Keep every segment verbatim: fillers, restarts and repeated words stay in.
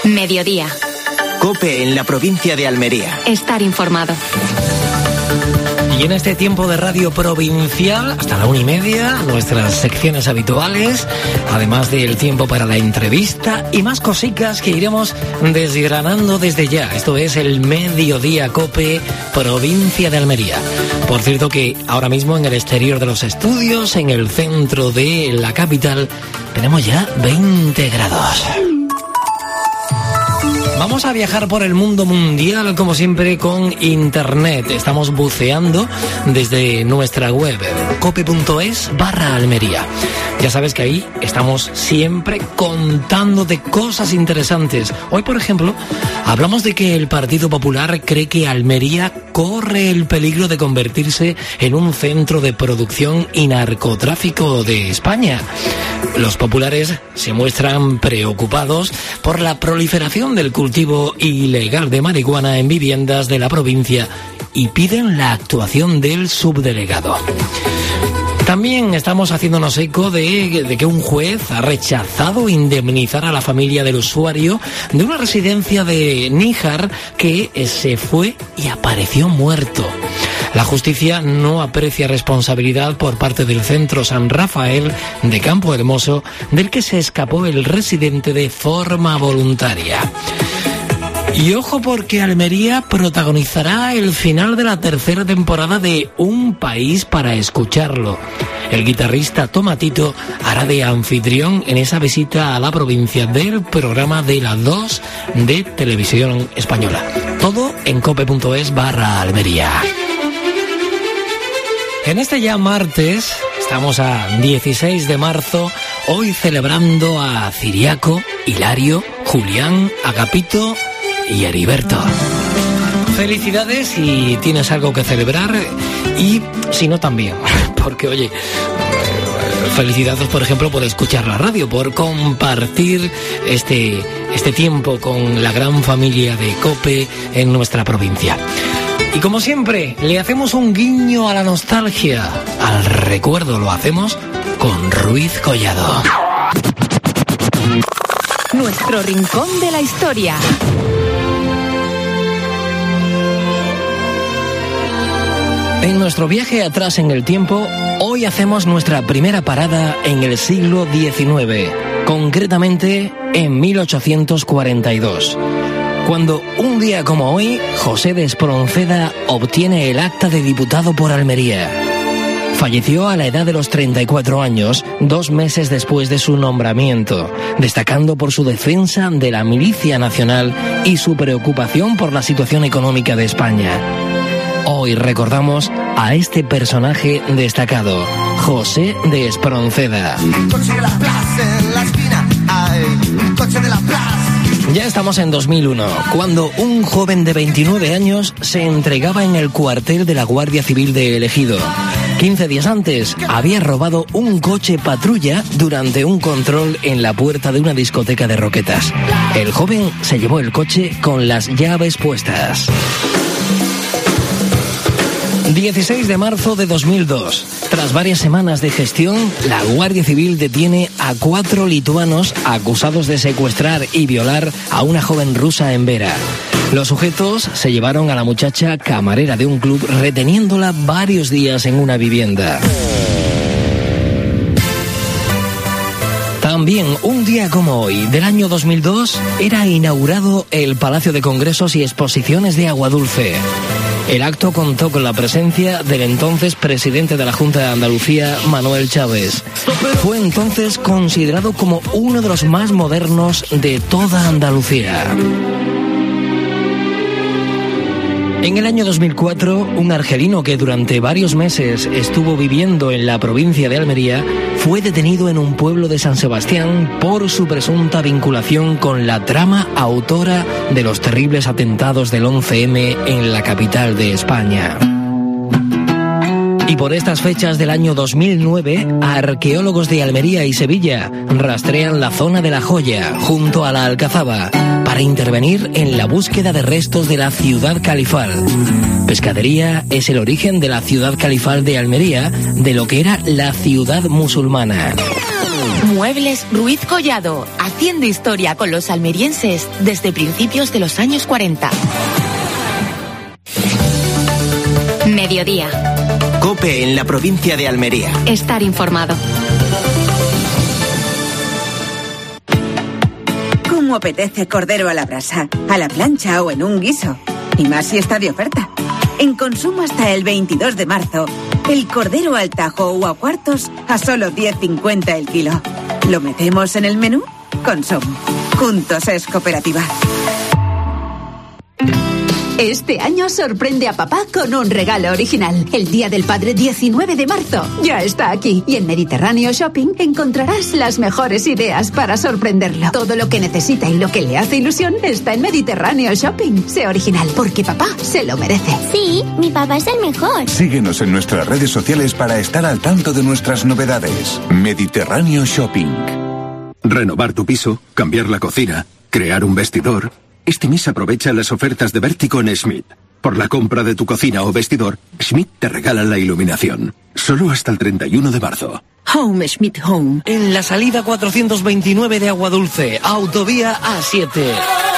Mediodía. COPE en la provincia de Almería. Estar informado. Y en este tiempo de radio provincial, hasta la una y media, nuestras secciones habituales, además del tiempo para la entrevista y más cositas que iremos desgranando desde ya. Esto es el Mediodía COPE, provincia de Almería. Por cierto que ahora mismo en el exterior de los estudios, en el centro de la capital, tenemos ya veinte grados. Vamos a viajar por el mundo mundial, como siempre, con Internet. Estamos buceando desde nuestra web, cope.es barra Almería. Ya sabes que ahí estamos siempre contando de cosas interesantes. Hoy, por ejemplo, hablamos de que el Partido Popular cree que Almería corre el peligro de convertirse en un centro de producción y narcotráfico de España. Los populares se muestran preocupados por la proliferación del cultivo ilegal de marihuana en viviendas de la provincia y piden la actuación del subdelegado. También estamos haciéndonos eco de, de que un juez ha rechazado indemnizar a la familia del usuario de una residencia de Níjar que se fue y apareció muerto. La justicia no aprecia responsabilidad por parte del Centro San Rafael de Campo Hermoso, del que se escapó el residente de forma voluntaria. Y ojo, porque Almería protagonizará el final de la tercera temporada de Un País para Escucharlo. El guitarrista Tomatito hará de anfitrión en esa visita a la provincia del programa de la dos de Televisión Española. Todo en cope.es barra Almería. En este ya martes, estamos a dieciséis de marzo, hoy celebrando a Ciriaco, Hilario, Julián, Agapito y Heriberto. Felicidades si tienes algo que celebrar y si no también, porque oye, felicidades por ejemplo por escuchar la radio, por compartir este, este tiempo con la gran familia de COPE en nuestra provincia. Y como siempre, le hacemos un guiño a la nostalgia, al recuerdo, lo hacemos con Ruiz Collado. Nuestro rincón de la historia. En nuestro viaje atrás en el tiempo, hoy hacemos nuestra primera parada en el siglo diecinueve, concretamente en mil ochocientos cuarenta y dos. Cuando un día como hoy, José de Espronceda obtiene el acta de diputado por Almería. Falleció a la edad de los treinta y cuatro años, dos meses después de su nombramiento, destacando por su defensa de la milicia nacional y su preocupación por la situación económica de España. Hoy recordamos a este personaje destacado, José de Espronceda. Coche de la plaza en la esquina, ay, coche de la plaza. Ya estamos en dos mil uno, cuando un joven de veintinueve años se entregaba en el cuartel de la Guardia Civil de El Ejido. quince días antes, había robado un coche patrulla durante un control en la puerta de una discoteca de Roquetas. El joven se llevó el coche con las llaves puestas. dieciséis de marzo de dos mil dos. Tras varias semanas de gestión, la Guardia Civil detiene a cuatro lituanos acusados de secuestrar y violar a una joven rusa en Vera. Los sujetos se llevaron a la muchacha camarera de un club, reteniéndola varios días en una vivienda. También, un día como hoy, del año dos mil dos, era inaugurado el Palacio de Congresos y Exposiciones de Aguadulce. El acto contó con la presencia del entonces presidente de la Junta de Andalucía, Manuel Chávez. Fue entonces considerado como uno de los más modernos de toda Andalucía. En el año dos mil cuatro, un argelino que durante varios meses estuvo viviendo en la provincia de Almería fue detenido en un pueblo de San Sebastián por su presunta vinculación con la trama autora de los terribles atentados del once eme en la capital de España. Y por estas fechas del año dos mil nueve, arqueólogos de Almería y Sevilla rastrean la zona de La Joya, junto a la Alcazaba, para intervenir en la búsqueda de restos de la ciudad califal. Pescadería es el origen de la ciudad califal de Almería, de lo que era la ciudad musulmana. Muebles Ruiz Collado, haciendo historia con los almerienses desde principios de los años cuarenta. Mediodía. COPE en la provincia de Almería. Estar informado. ¿Cómo apetece cordero a la brasa, a la plancha o en un guiso? Y más si está de oferta. En Consumo hasta el veintidós de marzo, el cordero al tajo o a cuartos a solo diez cincuenta el kilo. ¿Lo metemos en el menú? Consumo. Juntos es cooperativa. Este año sorprende a papá con un regalo original. El Día del Padre diecinueve de marzo ya está aquí. Y en Mediterráneo Shopping encontrarás las mejores ideas para sorprenderlo. Todo lo que necesita y lo que le hace ilusión está en Mediterráneo Shopping. Sé original, porque papá se lo merece. Sí, mi papá es el mejor. Síguenos en nuestras redes sociales para estar al tanto de nuestras novedades. Mediterráneo Shopping. Renovar tu piso, cambiar la cocina, crear un vestidor. Este mes aprovecha las ofertas de Vértico en Schmidt. Por la compra de tu cocina o vestidor, Schmidt te regala la iluminación. Solo hasta el treinta y uno de marzo. Home Schmidt Home. En la salida cuatrocientos veintinueve de Agua Dulce, autovía A siete.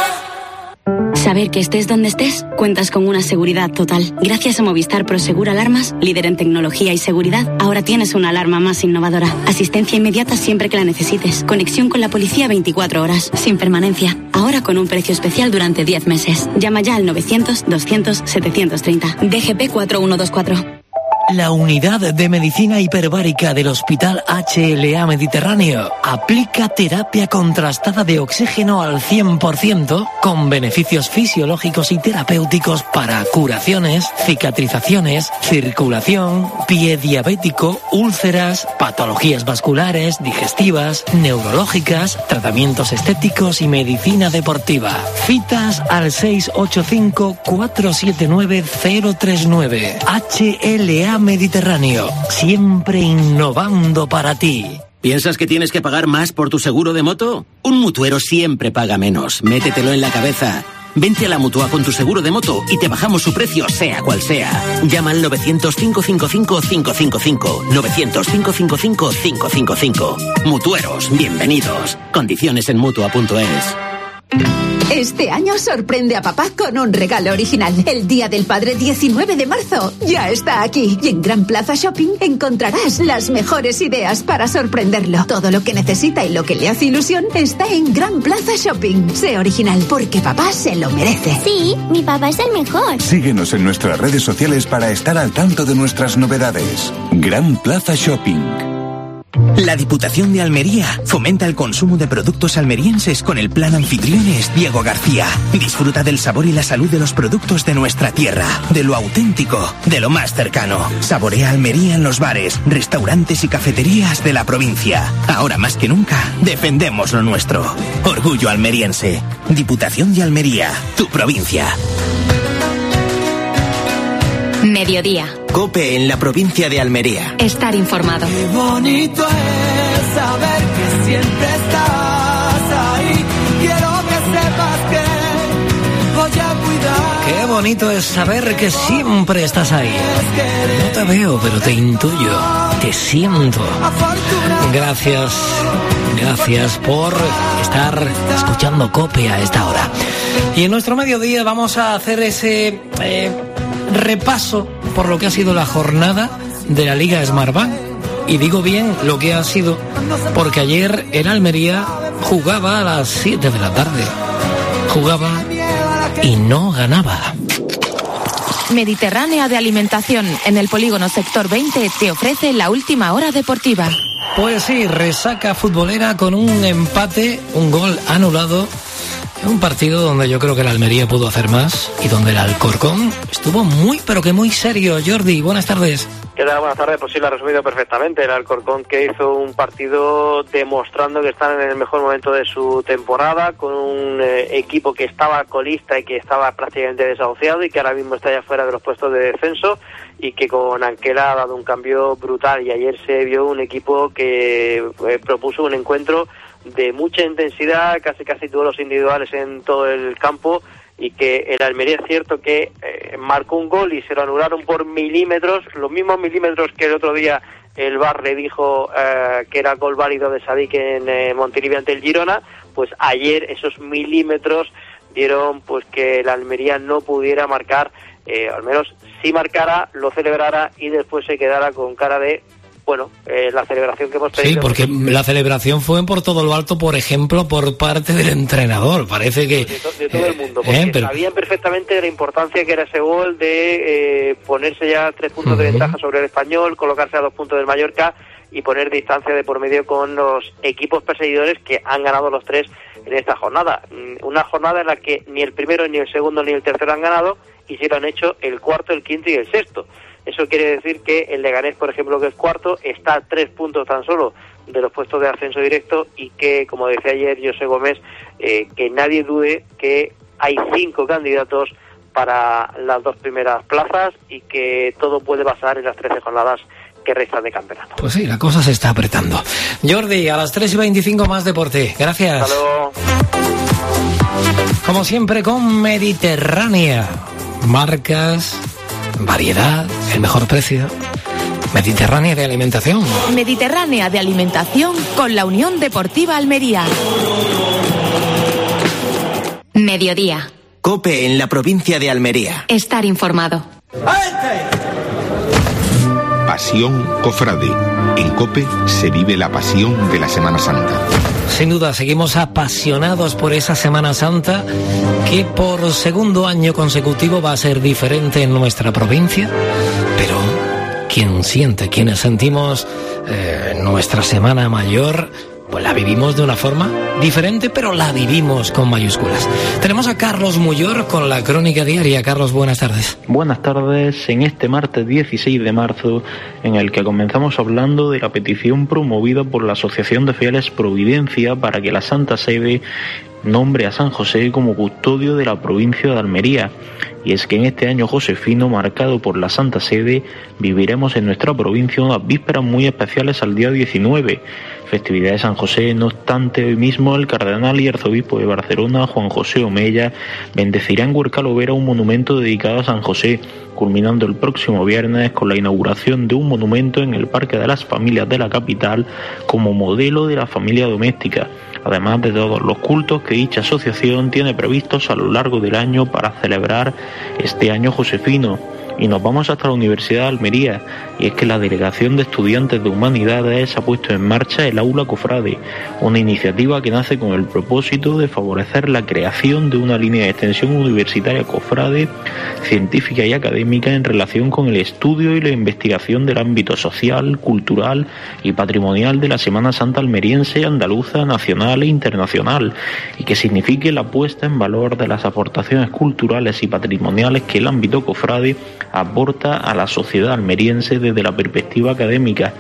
Saber que estés donde estés, cuentas con una seguridad total. Gracias a Movistar Prosegur Alarmas, líder en tecnología y seguridad, ahora tienes una alarma más innovadora. Asistencia inmediata siempre que la necesites. Conexión con la policía veinticuatro horas, sin permanencia. Ahora con un precio especial durante diez meses. Llama ya al novecientos, doscientos, setecientos treinta. D G P cuatro uno dos cuatro. La unidad de medicina hiperbárica del Hospital H L A Mediterráneo aplica terapia contrastada de oxígeno al cien por ciento con beneficios fisiológicos y terapéuticos para curaciones, cicatrizaciones, circulación, pie diabético, úlceras, patologías vasculares, digestivas, neurológicas, tratamientos estéticos y medicina deportiva. Citas al seis ocho cinco, cuatro siete nueve, cero tres nueve. H L A Mediterráneo, siempre innovando para ti. ¿Piensas que tienes que pagar más por tu seguro de moto? Un mutuero siempre paga menos. Métetelo en la cabeza. Vente a la Mutua con tu seguro de moto y te bajamos su precio, sea cual sea. Llama al novecientos, cinco cinco cinco, cinco cinco cinco. novecientos, cinco cinco cinco, cinco cinco cinco. Mutueros, bienvenidos. Condiciones en mutua punto es. Este año sorprende a papá con un regalo original. El Día del Padre diecinueve de marzo ya está aquí. Y en Gran Plaza Shopping encontrarás las mejores ideas para sorprenderlo. Todo lo que necesita y lo que le hace ilusión está en Gran Plaza Shopping. Sé original, porque papá se lo merece. Sí, mi papá es el mejor. Síguenos en nuestras redes sociales para estar al tanto de nuestras novedades. Gran Plaza Shopping. La Diputación de Almería fomenta el consumo de productos almerienses con el Plan Anfitriones Diego García. Disfruta del sabor y la salud de los productos de nuestra tierra, de lo auténtico, de lo más cercano. Saborea Almería en los bares, restaurantes y cafeterías de la provincia. Ahora más que nunca, defendemos lo nuestro. Orgullo almeriense. Diputación de Almería, tu provincia. Mediodía. COPE en la provincia de Almería. Estar informado. Qué bonito es saber que siempre estás ahí. Quiero que sepas que voy a cuidar. Qué bonito es saber que siempre estás ahí. No te veo, pero te intuyo. Te siento. Gracias. Gracias por estar escuchando COPE a esta hora. Y en nuestro mediodía vamos a hacer ese eh, repaso por lo que ha sido la jornada de la Liga Smartbank. Y digo bien lo que ha sido, porque ayer en Almería jugaba a las siete de la tarde. Jugaba y no ganaba. Mediterránea de Alimentación, en el polígono sector veinte, te ofrece la última hora deportiva. Pues sí, resaca futbolera con un empate, un gol anulado. Un partido donde yo creo que la Almería pudo hacer más y donde el Alcorcón estuvo muy, pero que muy serio. Jordi, buenas tardes. ¿Qué tal? Buenas tardes. Pues sí, lo ha resumido perfectamente. El Alcorcón, que hizo un partido demostrando que están en el mejor momento de su temporada, con un eh, equipo que estaba colista y que estaba prácticamente desahuciado y que ahora mismo está ya fuera de los puestos de descenso, y que con Anquela ha dado un cambio brutal. Y ayer se vio un equipo que eh, propuso un encuentro de mucha intensidad, casi casi duelos individuales en todo el campo, y que el Almería es cierto que eh, marcó un gol y se lo anularon por milímetros, los mismos milímetros que el otro día el V A R le dijo eh, que era gol válido de Sadik en eh, Montilivi ante el Girona, pues ayer esos milímetros dieron pues que el Almería no pudiera marcar, eh, al menos si marcara, lo celebrara y después se quedara con cara de, bueno, eh, la celebración que hemos tenido. Sí, porque la celebración fue por todo lo alto, por ejemplo, por parte del entrenador. Parece que... De, to, de todo el mundo, porque eh, pero... sabían perfectamente la importancia que era ese gol de eh, ponerse ya tres puntos uh-huh. de ventaja sobre el Español, colocarse a dos puntos del Mallorca y poner distancia de por medio con los equipos perseguidores que han ganado los tres en esta jornada. Una jornada en la que ni el primero, ni el segundo, ni el tercero han ganado, y sí lo han hecho el cuarto, el quinto y el sexto. Eso quiere decir que el Leganés, por ejemplo, que es cuarto, está a tres puntos tan solo de los puestos de ascenso directo, y que, como decía ayer José Gómez, eh, que nadie dude que hay cinco candidatos para las dos primeras plazas y que todo puede pasar en las trece jornadas que restan de campeonato. Pues sí, la cosa se está apretando. Jordi, a las tres y veinticinco más deporte. Gracias. Hasta luego. Como siempre con Mediterránea. Marcas, variedad, el mejor precio. Mediterránea de alimentación. Mediterránea de alimentación con la Unión Deportiva Almería. Mediodía. COPE en la provincia de Almería. Estar informado. Pasión Cofrade. En COPE se vive la pasión de la Semana Santa. Sin duda, seguimos apasionados por esa Semana Santa que por segundo año consecutivo va a ser diferente en nuestra provincia, pero quien siente, quienes sentimos eh, nuestra Semana Mayor, pues la vivimos de una forma diferente, pero la vivimos con mayúsculas. Tenemos a Carlos Muyor con la crónica diaria. Carlos, buenas tardes. Buenas tardes, en este martes dieciséis de marzo, en el que comenzamos hablando de la petición promovida por la Asociación de Fieles Providencia para que la Santa Sede nombre a San José como custodio de la provincia de Almería. Y es que en este año josefino, marcado por la Santa Sede, viviremos en nuestra provincia unas vísperas muy especiales al día diecinueve, festividad de San José. No obstante, hoy mismo el cardenal y arzobispo de Barcelona, Juan José Omeya, bendecirá en Huercalovera un monumento dedicado a San José, culminando el próximo viernes con la inauguración de un monumento en el Parque de las Familias de la capital como modelo de la familia doméstica, además de todos los cultos que dicha asociación tiene previstos a lo largo del año para celebrar este año josefino. Y nos vamos hasta la Universidad de Almería, y es que la Delegación de Estudiantes de Humanidades ha puesto en marcha el Aula Cofrade, una iniciativa que nace con el propósito de favorecer la creación de una línea de extensión universitaria cofrade, científica y académica en relación con el estudio y la investigación del ámbito social, cultural y patrimonial de la Semana Santa almeriense, andaluza, nacional e internacional, y que signifique la puesta en valor de las aportaciones culturales y patrimoniales que el ámbito cofrade aporta a la sociedad almeriense desde la perspectiva académica.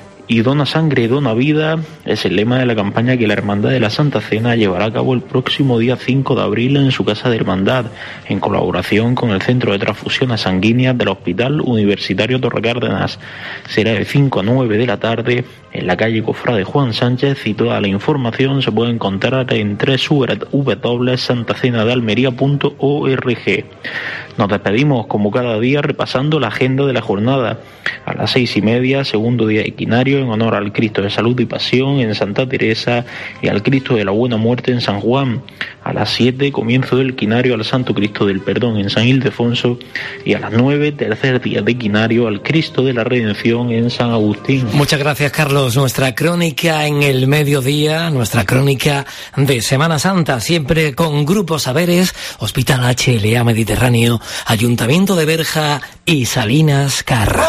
Y dona sangre, dona vida es el lema de la campaña que la Hermandad de la Santa Cena llevará a cabo el próximo día cinco de abril en su casa de hermandad, en colaboración con el Centro de Transfusiones Sanguíneas del Hospital Universitario Torre Cárdenas. Será de cinco a nueve de la tarde en la calle Cofrade Juan Sánchez, y toda la información se puede encontrar en doble u doble u doble u punto santa cena de almería punto org. Nos despedimos como cada día repasando la agenda de la jornada. A las seis y media, segundo día equinario en honor al Cristo de Salud y Pasión en Santa Teresa y al Cristo de la Buena Muerte en San Juan. A las siete, comienzo del quinario al Santo Cristo del Perdón en San Ildefonso, y a las nueve, tercer día de quinario al Cristo de la Redención en San Agustín. Muchas gracias, Carlos. Nuestra crónica en el mediodía, nuestra crónica de Semana Santa, siempre con Grupo Saberes, Hospital H L A Mediterráneo, Ayuntamiento de Berja y Salinas Carra.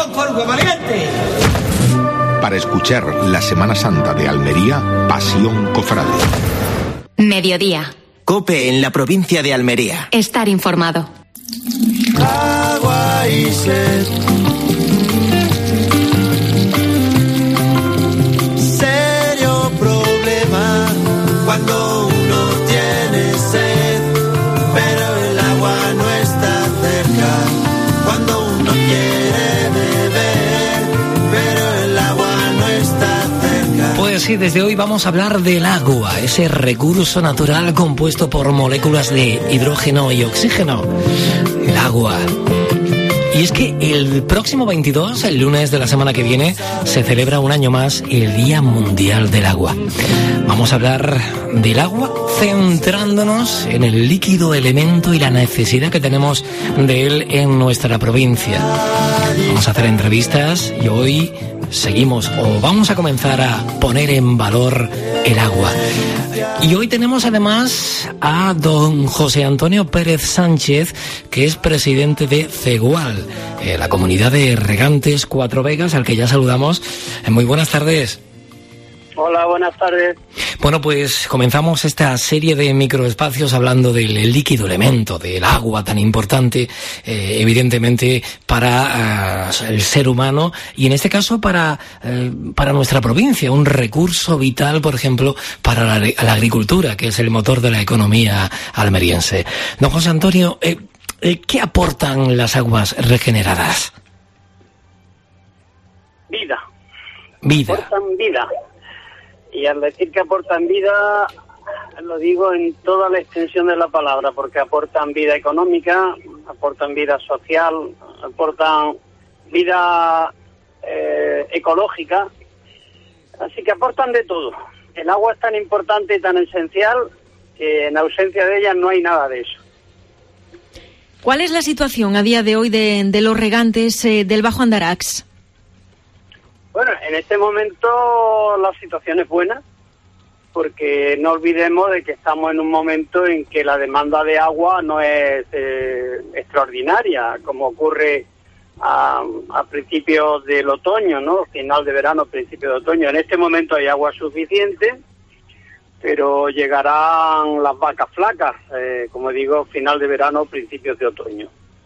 Para escuchar la Semana Santa de Almería, Pasión Cofrade. Mediodía. COPE en la provincia de Almería. Estar informado. Agua y sed. Serio problema cuando uno tiene sed, pero el agua no está cerca. Cuando uno quiere beber, pero el agua no está cerca. Pues sí, desde hoy vamos a hablar del agua, ese recurso natural compuesto por moléculas de hidrógeno y oxígeno. El agua. Y es que el próximo veintidós, el lunes de la semana que viene, se celebra un año más el Día Mundial del Agua. Vamos a hablar del agua centrándonos en el líquido elemento y la necesidad que tenemos de él en nuestra provincia. Vamos a hacer entrevistas y hoy seguimos o vamos a comenzar a poner en valor el agua. Y hoy tenemos además a don José Antonio Pérez Sánchez, que es presidente de CEGUAL, eh, la comunidad de regantes Cuatro Vegas, al que ya saludamos. Eh, muy buenas tardes. Hola, buenas tardes. Bueno, pues comenzamos esta serie de microespacios hablando del líquido elemento, del agua tan importante, eh, evidentemente, para uh, el ser humano y en este caso para, eh, para nuestra provincia, un recurso vital, por ejemplo, para la, la agricultura, que es el motor de la economía almeriense. Don José Antonio, eh, eh, ¿qué aportan las aguas regeneradas? Vida. Vida. Aportan vida. Y al decir que aportan vida, lo digo en toda la extensión de la palabra, porque aportan vida económica, aportan vida social, aportan vida eh, ecológica, así que aportan de todo. El agua es tan importante y tan esencial que en ausencia de ella no hay nada de eso. ¿Cuál es la situación a día de hoy de, de los regantes eh, del Bajo Andarax? Bueno, en este momento la situación es buena, porque no olvidemos de que estamos en un momento en que la demanda de agua no es eh, extraordinaria, como ocurre a, a principios del otoño, ¿no? Final de verano, principio de otoño. En este momento hay agua suficiente, pero llegarán las vacas flacas, eh, como digo, final de verano, principios de otoño.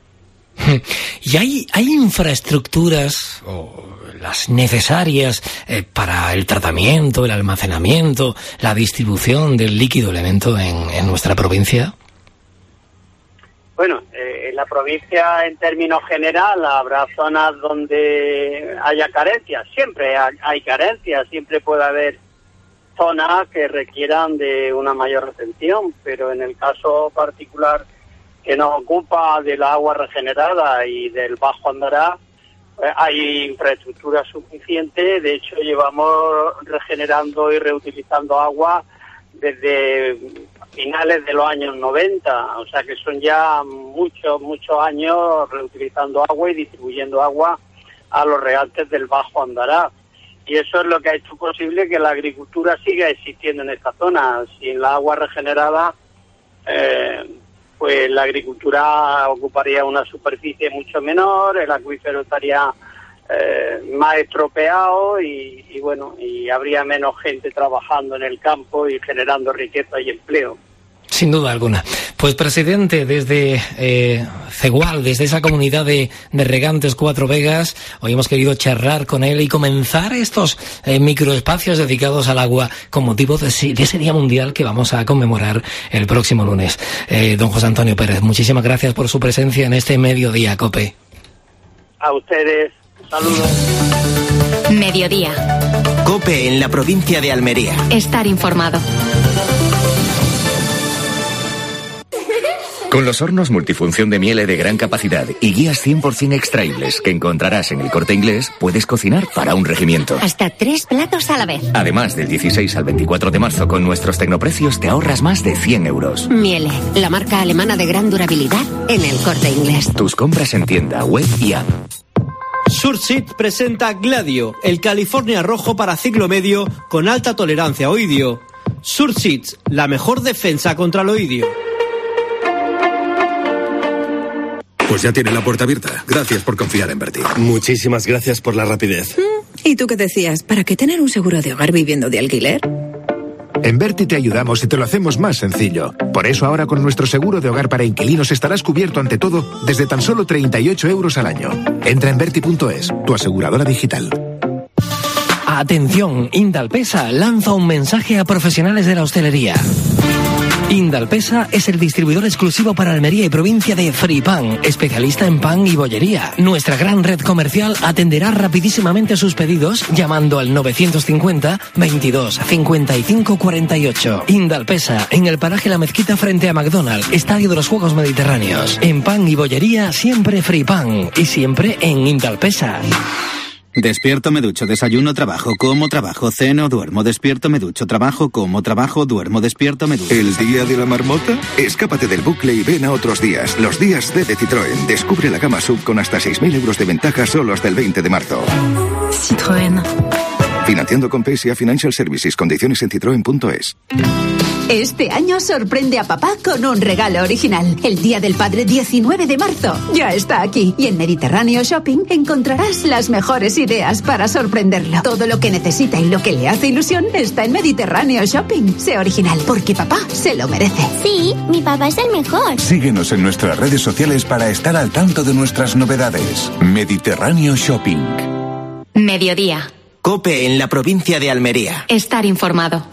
¿Y hay, hay infraestructuras o las necesarias eh, para el tratamiento, el almacenamiento, la distribución del líquido elemento en, en nuestra provincia? Bueno, eh, en la provincia en términos general habrá zonas donde haya carencias, siempre hay carencias, siempre puede haber zonas que requieran de una mayor retención, pero en el caso particular que nos ocupa del agua regenerada y del Bajo Andarax, eh, hay infraestructura suficiente. De hecho, llevamos regenerando y reutilizando agua desde finales de los años noventa, o sea que son ya muchos, muchos años reutilizando agua y distribuyendo agua a los regantes del Bajo Andarax. Y eso es lo que ha hecho posible que la agricultura siga existiendo en esta zona. Sin la agua regenerada, eh, pues la agricultura ocuparía una superficie mucho menor, el acuífero estaría eh, más estropeado y, y bueno, y habría menos gente trabajando en el campo y generando riqueza y empleo. Sin duda alguna. Pues presidente, desde eh, CEGUAL, desde esa comunidad de, de regantes Cuatro Vegas, hoy hemos querido charlar con él y comenzar estos eh, microespacios dedicados al agua con motivo de, de ese Día Mundial que vamos a conmemorar el próximo lunes. Eh, don José Antonio Pérez, muchísimas gracias por su presencia en este Mediodía COPE. A ustedes, saludos. Mediodía. COPE en la provincia de Almería. Estar informado. Con los hornos multifunción de Miele de gran capacidad y guías cien por ciento extraíbles que encontrarás en el Corte Inglés, puedes cocinar para un regimiento. Hasta tres platos a la vez. Además, del dieciséis al veinticuatro de marzo, con nuestros tecnoprecios te ahorras más de cien euros. Miele, la marca alemana de gran durabilidad en el Corte Inglés. Tus compras en tienda, web y app. Surseed presenta Gladio, el California rojo para ciclo medio con alta tolerancia a oidio. Surseed, la mejor defensa contra el oidio. Pues ya tiene la puerta abierta. Gracias por confiar en Berti. Muchísimas gracias por la rapidez. ¿Y tú qué decías? ¿Para qué tener un seguro de hogar viviendo de alquiler? En Berti te ayudamos y te lo hacemos más sencillo. Por eso ahora con nuestro seguro de hogar para inquilinos estarás cubierto ante todo desde tan solo treinta y ocho euros al año. Entra en Berti punto es, tu aseguradora digital. Atención, Indalpesa lanza un mensaje a profesionales de la hostelería. Indalpesa es el distribuidor exclusivo para Almería y provincia de Fripan, especialista en pan y bollería. Nuestra gran red comercial atenderá rapidísimamente sus pedidos llamando al novecientos cincuenta veintidós cincuenta y cinco cuarenta y ocho. Indalpesa, en el paraje La Mezquita frente a McDonald's, Estadio de los Juegos Mediterráneos. En pan y bollería siempre Fripan y siempre en Indalpesa. Despierto, me ducho, desayuno, trabajo, como, trabajo, ceno, duermo, despierto, me ducho, trabajo, como, trabajo, duermo, despierto, me ducho. ¿El día de la marmota? Escápate del bucle y ven a otros días. Los días D de Citroën. Descubre la gama sub con hasta seis mil euros de ventaja solo hasta el veinte de marzo. Citroën. Financiando con P S A Financial Services. Condiciones en citroen punto es. Este año sorprende a papá con un regalo original. El Día del Padre diecinueve de marzo ya está aquí. Y en Mediterráneo Shopping encontrarás las mejores ideas para sorprenderlo. Todo lo que necesita y lo que le hace ilusión está en Mediterráneo Shopping. Sé original, porque papá se lo merece. Sí, mi papá es el mejor. Síguenos en nuestras redes sociales para estar al tanto de nuestras novedades. Mediterráneo Shopping. Mediodía. COPE en la provincia de Almería. Estar informado.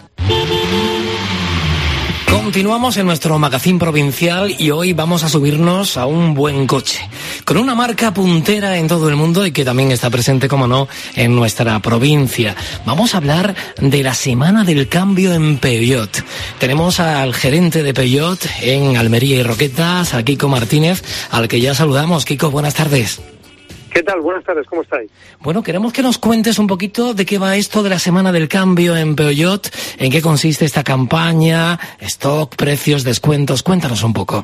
Continuamos en nuestro magazín provincial y hoy vamos a subirnos a un buen coche, con una marca puntera en todo el mundo y que también está presente, como no, en nuestra provincia. Vamos a hablar de la Semana del Cambio en Peugeot. Tenemos al gerente de Peugeot en Almería y Roquetas, a Kiko Martínez, al que ya saludamos. Kiko, buenas tardes. ¿Qué tal? Buenas tardes, ¿cómo estáis? Bueno, queremos que nos cuentes un poquito de qué va esto de la Semana del Cambio en Peugeot, en qué consiste esta campaña, stock, precios, descuentos. Cuéntanos un poco.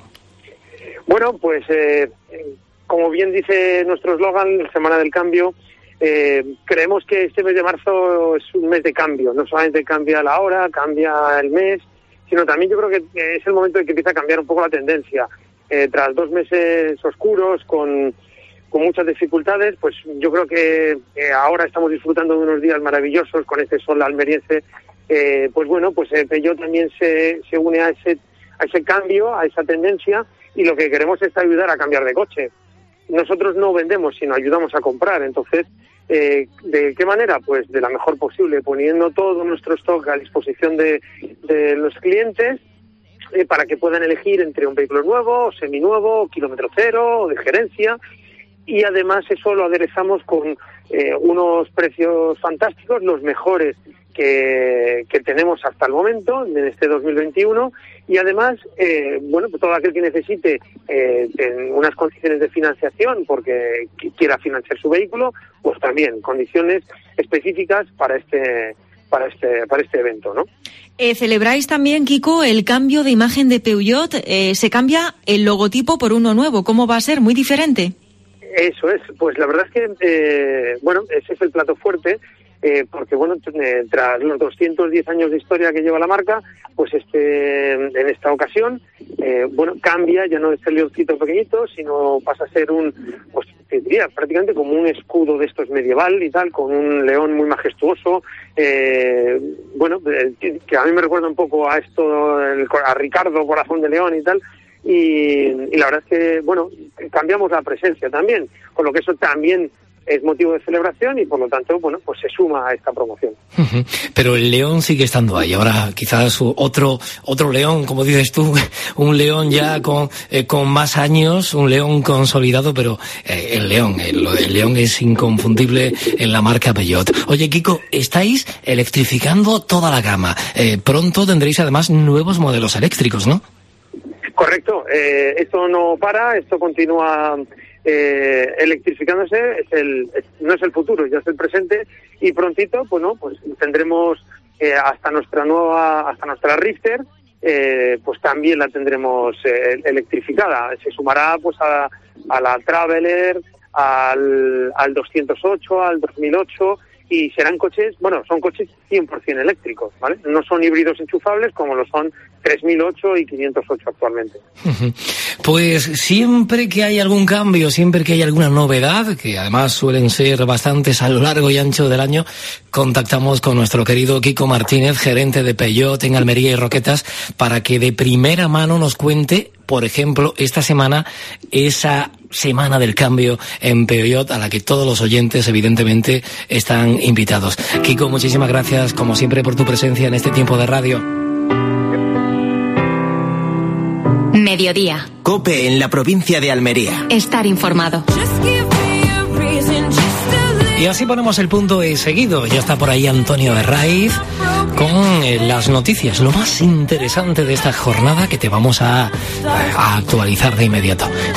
Bueno, pues eh, como bien dice nuestro eslogan, Semana del Cambio, eh, creemos que este mes de marzo es un mes de cambio. No solamente cambia la hora, cambia el mes, sino también yo creo que es el momento en que empieza a cambiar un poco la tendencia. Eh, tras dos meses oscuros, con... con muchas dificultades, pues yo creo que eh, ahora estamos disfrutando de unos días maravillosos con este sol almeriense. Eh, pues bueno, pues eh, Peugeot también se, se une a ese a ese cambio, a esa tendencia, y lo que queremos es ayudar a cambiar de coche. Nosotros no vendemos, sino ayudamos a comprar. Entonces, eh, ¿de qué manera? Pues de la mejor posible, poniendo todo nuestro stock a disposición de, de los clientes, eh, para que puedan elegir entre un vehículo nuevo, seminuevo, kilómetro cero, o de gerencia. Y además eso lo aderezamos con eh, unos precios fantásticos, los mejores que, que tenemos hasta el momento, en este dos mil veintiuno, y además, eh, bueno, pues todo aquel que necesite eh, en unas condiciones de financiación porque quiera financiar su vehículo, pues también condiciones específicas para este para este para este evento, ¿no? Eh, celebráis también, Kiko, el cambio de imagen de Peugeot. Eh, se cambia el logotipo por uno nuevo. ¿Cómo va a ser? ¿Muy diferente? Eso es, pues la verdad es que, eh, bueno, ese es el plato fuerte, eh, porque bueno, eh, tras los doscientos diez años de historia que lleva la marca, pues este en esta ocasión, eh, bueno, cambia, ya no es el leoncito pequeñito, sino pasa a ser un, pues te diría, prácticamente como un escudo de estos medieval y tal, con un león muy majestuoso, eh, bueno, eh, que a mí me recuerda un poco a esto, el, a Ricardo, Corazón de León y tal. Y, y la verdad es que, bueno, cambiamos la presencia también, con lo que eso también es motivo de celebración y por lo tanto, bueno, pues se suma a esta promoción. Pero el león sigue estando ahí. Ahora quizás otro otro león, como dices tú, un león ya con eh, con más años, un león consolidado, pero eh, el león, el, el león es inconfundible en la marca Peugeot. Oye, Kiko, estáis electrificando toda la gama. Eh, pronto tendréis además nuevos modelos eléctricos, ¿no? Correcto, eh, esto no para, esto continúa eh, electrificándose, es el, es, no es el futuro, ya es el presente, y prontito, pues no, pues tendremos eh, hasta nuestra nueva, hasta nuestra Rifter, eh, pues también la tendremos eh, electrificada. Se sumará pues a, a la Traveler, al, al doscientos ocho, al dos mil ocho, y serán coches, bueno, son coches cien por ciento eléctricos, ¿vale? No son híbridos enchufables como lo son tres mil ocho y quinientos ocho actualmente. Pues siempre que hay algún cambio, siempre que hay alguna novedad, que además suelen ser bastantes a lo largo y ancho del año, contactamos con nuestro querido Kiko Martínez, gerente de Peugeot en Almería y Roquetas, para que de primera mano nos cuente, por ejemplo, esta semana, esa Semana del Cambio en Peugeot, a la que todos los oyentes, evidentemente, están invitados. Kiko, muchísimas gracias, como siempre, por tu presencia en este tiempo de radio. Mediodía. COPE en la provincia de Almería. Estar informado. Y así ponemos el punto y seguido. Ya está por ahí Antonio Herraiz con eh, las noticias, lo más interesante de esta jornada que te vamos a, a actualizar de inmediato.